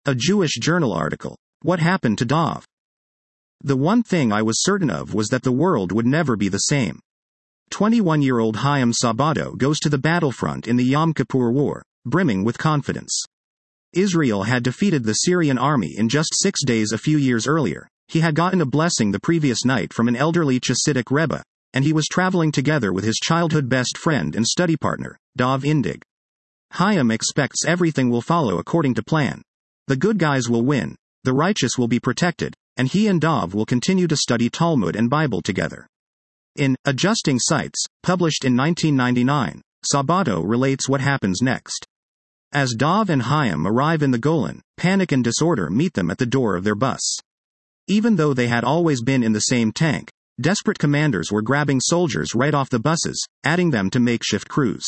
A Jewish journal article. What happened to Dov? The one thing I was certain of was that the world would never be the same. 21-year-old Chaim Sabato goes to the battlefront in the Yom Kippur War, brimming with confidence. Israel had defeated the Syrian army in just 6 days a few years earlier. He had gotten a blessing the previous night from an elderly Chassidic Rebbe, and he was traveling together with his childhood best friend and study partner, Dov Indig. Chaim expects everything will follow according to plan. The good guys will win, the righteous will be protected, and he and Dov will continue to study Talmud and Bible together. In Adjusting Sights, published in 1999, Sabato relates what happens next. As Dov and Chaim arrive in the Golan, panic and disorder meet them at the door of their bus. Even though they had always been in the same tank, desperate commanders were grabbing soldiers right off the buses, adding them to makeshift crews.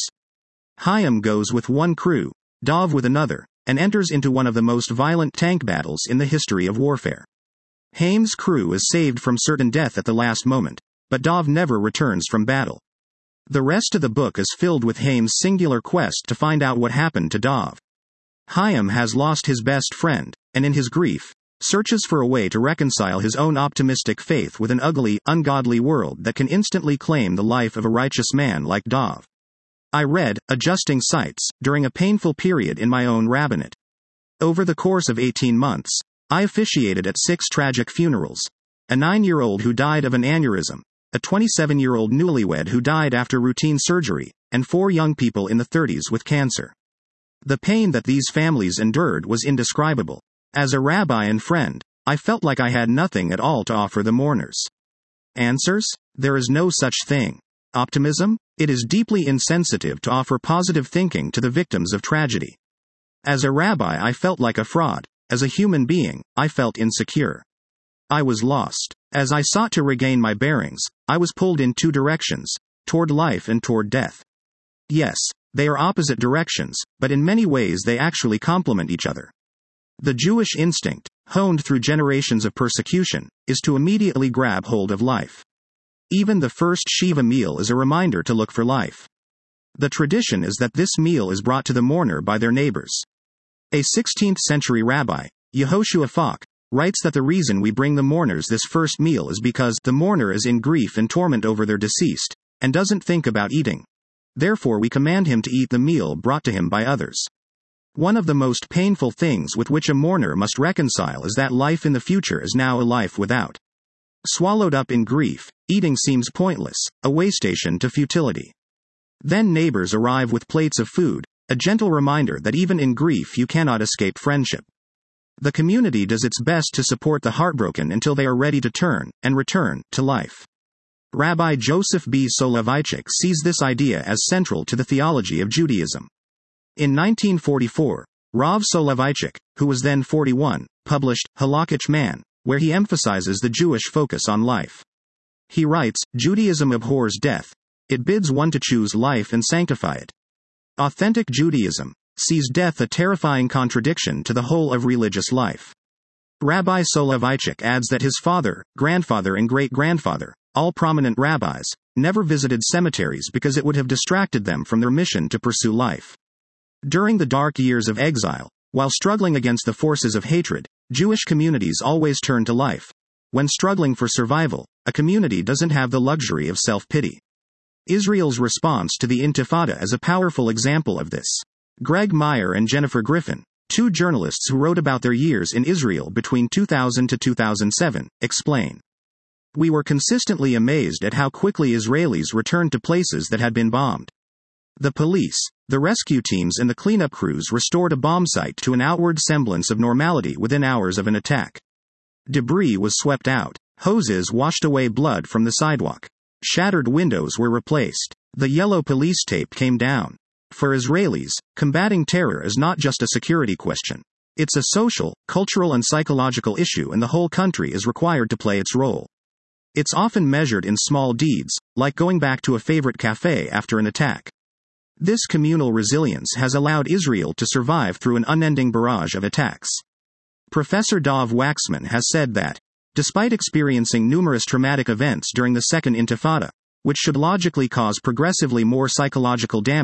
Chaim goes with one crew, Dov with another, and enters into one of the most violent tank battles in the history of warfare. Chaim's crew is saved from certain death at the last moment, but Dov never returns from battle. The rest of the book is filled with Chaim's singular quest to find out what happened to Dov. Chaim has lost his best friend, and in his grief, searches for a way to reconcile his own optimistic faith with an ugly, ungodly world that can instantly claim the life of a righteous man like Dov. I read Adjusting Sights during a painful period in my own rabbinate. Over the course of 18 months, I officiated at 6 tragic funerals: a 9-year-old who died of an aneurysm, a 27-year-old newlywed who died after routine surgery, and 4 young people in the 30s with cancer. The pain that these families endured was indescribable. As a rabbi and friend, I felt like I had nothing at all to offer the mourners. Answers? There is no such thing. Optimism? It is deeply insensitive to offer positive thinking to the victims of tragedy. As a rabbi, I felt like a fraud. As a human being, I felt insecure. I was lost. As I sought to regain my bearings, I was pulled in 2 directions, toward life and toward death. Yes, they are opposite directions, but in many ways they actually complement each other. The Jewish instinct, honed through generations of persecution, is to immediately grab hold of life. Even the first Shiva meal is a reminder to look for life. The tradition is that this meal is brought to the mourner by their neighbors. A 16th-century rabbi, Yehoshua Falk, writes that the reason we bring the mourners this first meal is because the mourner is in grief and torment over their deceased, and doesn't think about eating. Therefore we command him to eat the meal brought to him by others. One of the most painful things with which a mourner must reconcile is that life in the future is now a life without. Swallowed up in grief, eating seems pointless, a waystation to futility. Then neighbors arrive with plates of food, a gentle reminder that even in grief you cannot escape friendship. The community does its best to support the heartbroken until they are ready to return to life. Rabbi Joseph B. Soloveitchik sees this idea as central to the theology of Judaism. In 1944, Rav Soloveitchik, who was then 41, published Halakhic Man, where he emphasizes the Jewish focus on life. He writes, Judaism abhors death. It bids one to choose life and sanctify it. Authentic Judaism sees death a terrifying contradiction to the whole of religious life. Rabbi Soloveitchik adds that his father, grandfather and great-grandfather, all prominent rabbis, never visited cemeteries because it would have distracted them from their mission to pursue life. During the dark years of exile, while struggling against the forces of hatred, Jewish communities always turn to life. When struggling for survival, a community doesn't have the luxury of self-pity. Israel's response to the Intifada is a powerful example of this. Greg Meyer and Jennifer Griffin, 2 journalists who wrote about their years in Israel between 2000 to 2007, explain. We were consistently amazed at how quickly Israelis returned to places that had been bombed. The police, the rescue teams and the cleanup crews restored a bomb site to an outward semblance of normality within hours of an attack. Debris was swept out. Hoses washed away blood from the sidewalk. Shattered windows were replaced. The yellow police tape came down. For Israelis, combating terror is not just a security question. It's a social, cultural and psychological issue, and the whole country is required to play its role. It's often measured in small deeds, like going back to a favorite cafe after an attack. This communal resilience has allowed Israel to survive through an unending barrage of attacks. Professor Dov Waxman has said that, despite experiencing numerous traumatic events during the Second Intifada, which should logically cause progressively more psychological damage,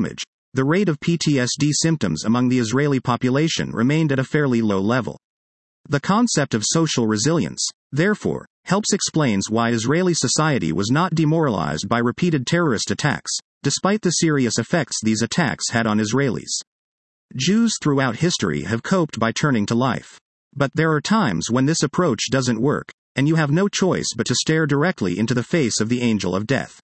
the rate of PTSD symptoms among the Israeli population remained at a fairly low level. The concept of social resilience, therefore, helps explains why Israeli society was not demoralized by repeated terrorist attacks, despite the serious effects these attacks had on Israelis. Jews throughout history have coped by turning to life. But there are times when this approach doesn't work, and you have no choice but to stare directly into the face of the angel of death.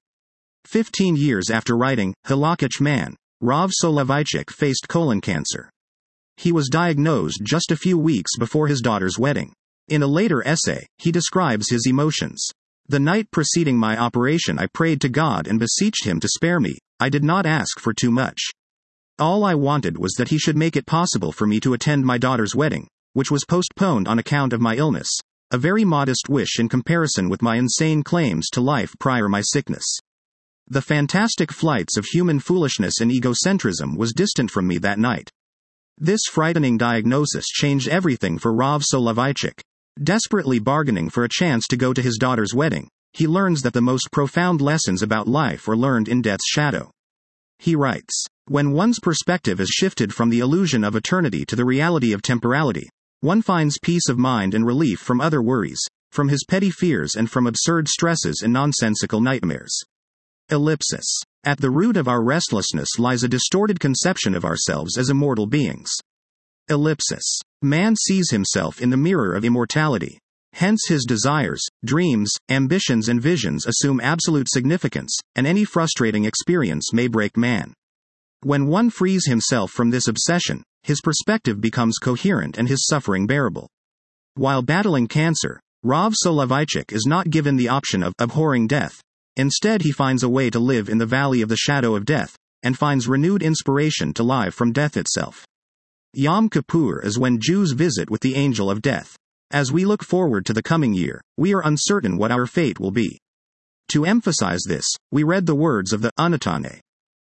15 years after writing Halakhic Man, Rav Soloveitchik faced colon cancer. He was diagnosed just a few weeks before his daughter's wedding. In a later essay, he describes his emotions. The night preceding my operation, I prayed to God and beseeched him to spare me. I did not ask for too much. All I wanted was that he should make it possible for me to attend my daughter's wedding, which was postponed on account of my illness, a very modest wish in comparison with my insane claims to life prior my sickness. The fantastic flights of human foolishness and egocentrism was distant from me that night. This frightening diagnosis changed everything for Rav Soloveitchik. Desperately bargaining for a chance to go to his daughter's wedding, he learns that the most profound lessons about life are learned in death's shadow. He writes, "When one's perspective is shifted from the illusion of eternity to the reality of temporality, one finds peace of mind and relief from other worries, from his petty fears and from absurd stresses and nonsensical nightmares." Ellipsis. At the root of our restlessness lies a distorted conception of ourselves as immortal beings. Ellipsis. Man sees himself in the mirror of immortality. Hence his desires, dreams, ambitions and visions assume absolute significance, and any frustrating experience may break man. When one frees himself from this obsession, his perspective becomes coherent and his suffering bearable. While battling cancer, Rav Soloveitchik is not given the option of abhorring death. Instead, he finds a way to live in the valley of the shadow of death, and finds renewed inspiration to live from death itself. Yom Kippur is when Jews visit with the angel of death. As we look forward to the coming year, we are uncertain what our fate will be. To emphasize this, we read the words of the Unatane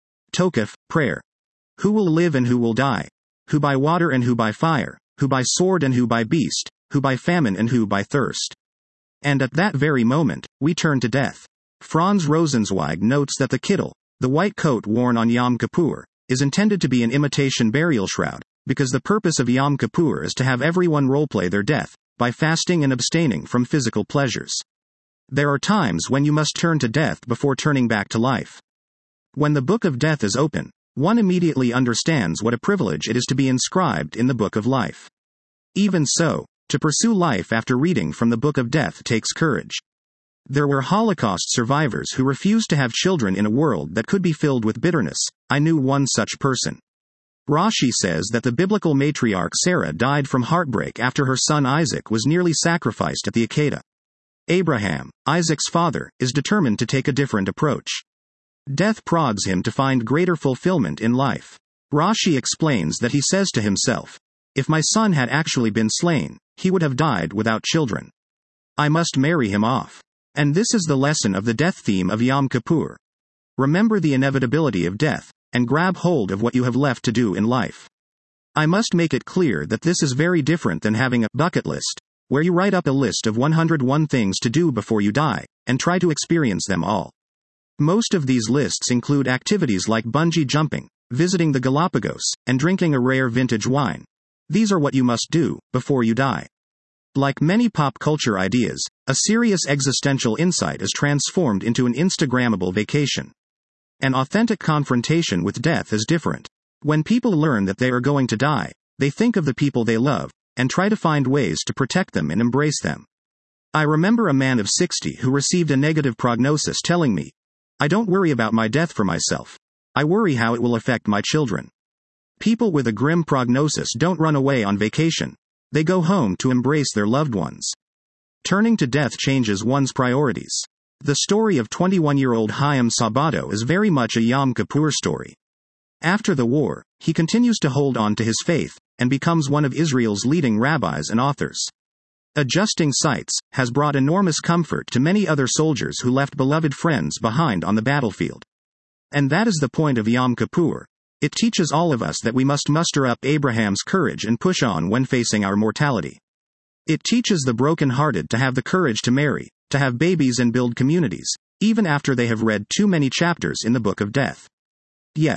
Tokef prayer. Who will live and who will die? Who by water and who by fire? Who by sword and who by beast? Who by famine and who by thirst? And at that very moment, we turn to death. Franz Rosenzweig notes that the kittel, the white coat worn on Yom Kippur, is intended to be an imitation burial shroud, because the purpose of Yom Kippur is to have everyone roleplay their death, by fasting and abstaining from physical pleasures. There are times when you must turn to death before turning back to life. When the book of death is open, one immediately understands what a privilege it is to be inscribed in the book of life. Even so, to pursue life after reading from the book of death takes courage. There were Holocaust survivors who refused to have children in a world that could be filled with bitterness. I knew one such person. Rashi says that the biblical matriarch Sarah died from heartbreak after her son Isaac was nearly sacrificed at the Akedah. Abraham, Isaac's father, is determined to take a different approach. Death prods him to find greater fulfillment in life. Rashi explains that he says to himself, "If my son had actually been slain, he would have died without children. I must marry him off." And this is the lesson of the death theme of Yom Kippur. Remember the inevitability of death, and grab hold of what you have left to do in life. I must make it clear that this is very different than having a bucket list, where you write up a list of 101 things to do before you die, and try to experience them all. Most of these lists include activities like bungee jumping, visiting the Galapagos, and drinking a rare vintage wine. These are what you must do before you die. Like many pop culture ideas, a serious existential insight is transformed into an Instagrammable vacation. An authentic confrontation with death is different. When people learn that they are going to die, they think of the people they love, and try to find ways to protect them and embrace them. I remember a man of 60 who received a negative prognosis telling me, "I don't worry about my death for myself. I worry how it will affect my children." People with a grim prognosis don't run away on vacation. They go home to embrace their loved ones. Turning to death changes one's priorities. The story of 21-year-old Chaim Sabato is very much a Yom Kippur story. After the war, he continues to hold on to his faith, and becomes one of Israel's leading rabbis and authors. Adjusting sights has brought enormous comfort to many other soldiers who left beloved friends behind on the battlefield. And that is the point of Yom Kippur. It teaches all of us that we must muster up Abraham's courage and push on when facing our mortality. It teaches the broken-hearted to have the courage to marry, to have babies and build communities, even after they have read too many chapters in the book of death. Yes,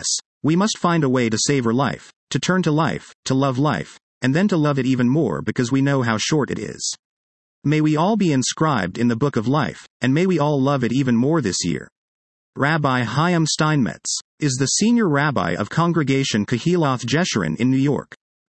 We must find a way to savor life, to turn to life, to love life, and then to love it even more because we know how short it is. May we all be inscribed in the book of life, and may we all love it even more this year. Rabbi Chaim Steinmetz is the senior rabbi of Congregation Kehilath Jeshurun in New York.